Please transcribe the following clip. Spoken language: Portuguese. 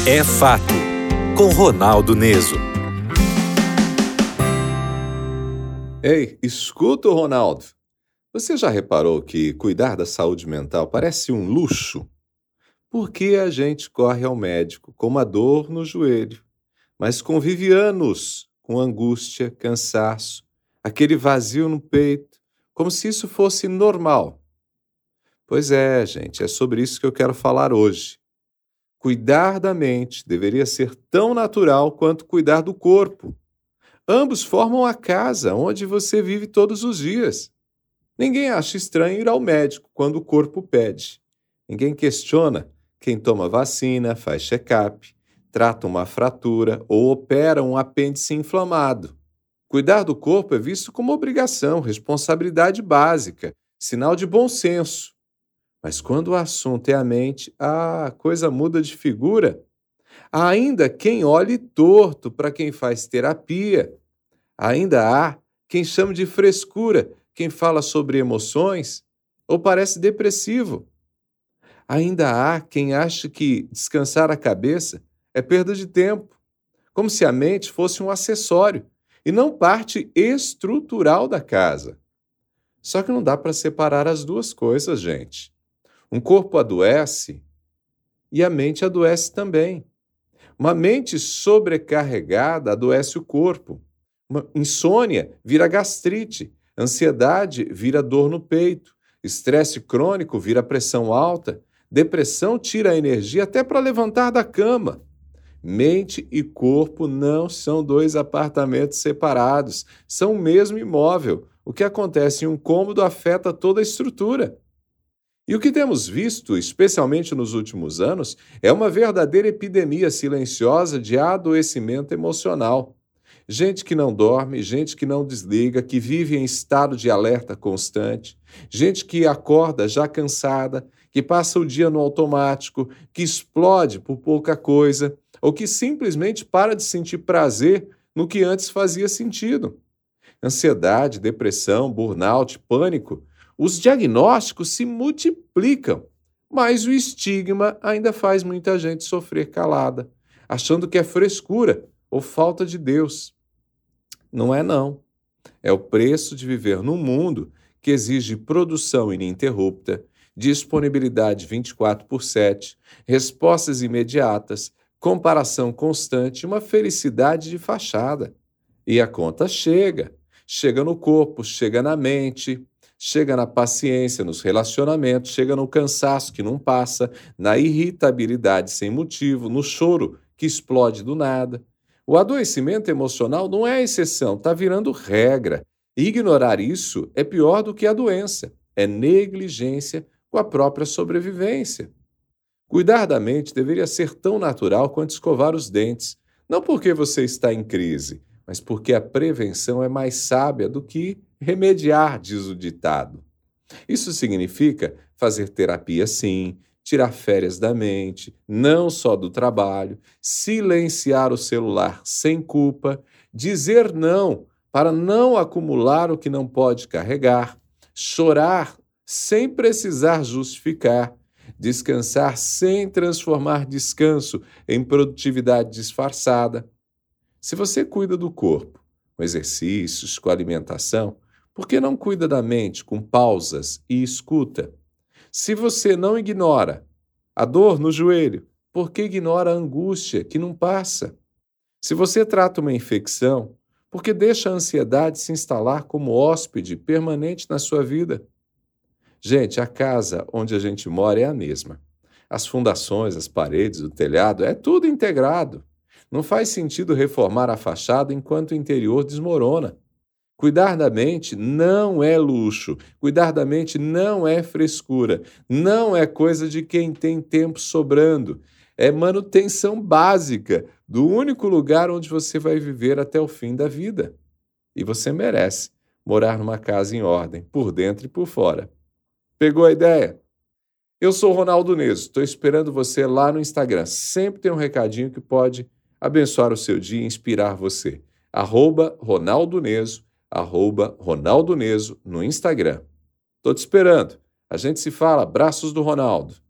É Fato, com Ronaldo Neso. Ei, escuta, Ronaldo. Você já reparou que cuidar da saúde mental parece um luxo? Porque a gente corre ao médico com uma dor no joelho, mas convive anos com angústia, cansaço, aquele vazio no peito, como se isso fosse normal. Pois é, gente, é sobre isso que eu quero falar hoje. Cuidar da mente deveria ser tão natural quanto cuidar do corpo. Ambos formam a casa onde você vive todos os dias. Ninguém acha estranho ir ao médico quando o corpo pede. Ninguém questiona quem toma vacina, faz check-up, trata uma fratura ou opera um apêndice inflamado. Cuidar do corpo é visto como obrigação, responsabilidade básica, sinal de bom senso. Mas quando o assunto é a mente, a coisa muda de figura. Há ainda quem olhe torto para quem faz terapia. Ainda há quem chame de frescura quem fala sobre emoções ou parece depressivo. Ainda há quem ache que descansar a cabeça é perda de tempo, como se a mente fosse um acessório e não parte estrutural da casa. Só que não dá para separar as duas coisas, gente. Um corpo adoece e a mente adoece também. Uma mente sobrecarregada adoece o corpo. Uma insônia vira gastrite, ansiedade vira dor no peito, estresse crônico vira pressão alta, depressão tira a energia até para levantar da cama. Mente e corpo não são dois apartamentos separados, são o mesmo imóvel. O que acontece em um cômodo afeta toda a estrutura. E o que temos visto, especialmente nos últimos anos, é uma verdadeira epidemia silenciosa de adoecimento emocional. Gente que não dorme, gente que não desliga, que vive em estado de alerta constante, gente que acorda já cansada, que passa o dia no automático, que explode por pouca coisa, ou que simplesmente para de sentir prazer no que antes fazia sentido. Ansiedade, depressão, burnout, pânico. Os diagnósticos se multiplicam, mas o estigma ainda faz muita gente sofrer calada, achando que é frescura ou falta de Deus. Não é não. É o preço de viver num mundo que exige produção ininterrupta, disponibilidade 24/7, respostas imediatas, comparação constante e uma felicidade de fachada. E a conta chega. Chega no corpo, chega na mente, chega na paciência, nos relacionamentos, chega no cansaço que não passa, na irritabilidade sem motivo, no choro que explode do nada. O adoecimento emocional não é exceção, está virando regra. E ignorar isso é pior do que a doença, é negligência com a própria sobrevivência. Cuidar da mente deveria ser tão natural quanto escovar os dentes, não porque você está em crise, mas porque a prevenção é mais sábia do que remediar, diz o ditado. Isso significa fazer terapia sim, tirar férias da mente, não só do trabalho, silenciar o celular sem culpa, dizer não para não acumular o que não pode carregar, chorar sem precisar justificar, descansar sem transformar descanso em produtividade disfarçada. Se você cuida do corpo, com exercícios, com alimentação, por que não cuida da mente com pausas e escuta? Se você não ignora a dor no joelho, por que ignora a angústia que não passa? Se você trata uma infecção, por que deixa a ansiedade se instalar como hóspede permanente na sua vida? Gente, a casa onde a gente mora é a mesma. As fundações, as paredes, o telhado, é tudo integrado. Não faz sentido reformar a fachada enquanto o interior desmorona. Cuidar da mente não é luxo, cuidar da mente não é frescura, não é coisa de quem tem tempo sobrando. É manutenção básica do único lugar onde você vai viver até o fim da vida. E você merece morar numa casa em ordem, por dentro e por fora. Pegou a ideia? Eu sou o Ronaldo Neso, estou esperando você lá no Instagram. Sempre tem um recadinho que pode abençoar o seu dia e inspirar você. @Ronaldo Neso, @Ronaldo Neso no Instagram. Tô te esperando. A gente se fala. Abraços do Ronaldo.